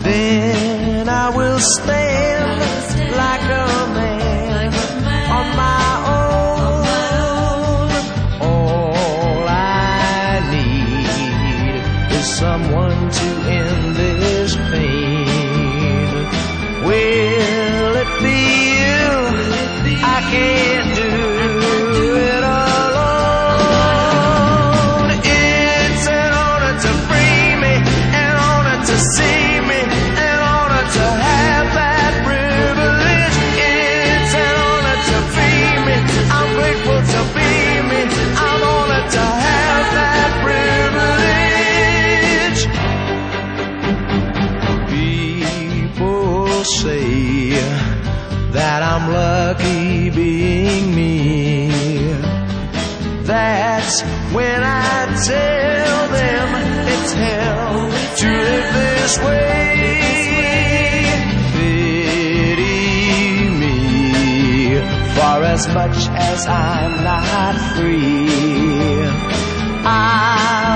then I will stand like a man on my own. All I need is someone to end this pain. Will it be you? I can't do it alone. It's an honor to free me, an honor to see me, an honor to have that privilege. It's an honor to free me, I'm grateful to be me, I'm honored to have that privilege. People say that I'm lucky being me. That's when I tell them it's hell to live this way. Pity me, for as much as I'm not free, I